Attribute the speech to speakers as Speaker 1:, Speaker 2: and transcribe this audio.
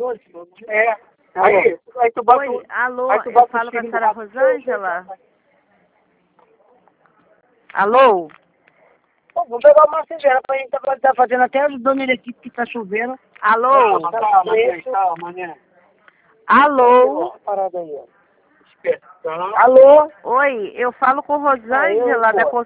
Speaker 1: É. Aí tu bota...
Speaker 2: Oi, alô,
Speaker 1: aí tu
Speaker 2: eu
Speaker 1: bota
Speaker 2: falo
Speaker 1: o
Speaker 2: com a
Speaker 1: filho
Speaker 2: senhora
Speaker 1: do-
Speaker 2: Rosângela. Alô?
Speaker 1: Pô, vamos pegar uma cinzeira pra gente tá fazendo até ajudando ele aqui, porque tá chovendo.
Speaker 2: Alô?
Speaker 1: Calma, mané.
Speaker 2: Alô?
Speaker 1: Parada aí, ó. Alô?
Speaker 2: Oi, eu falo com Rosângela da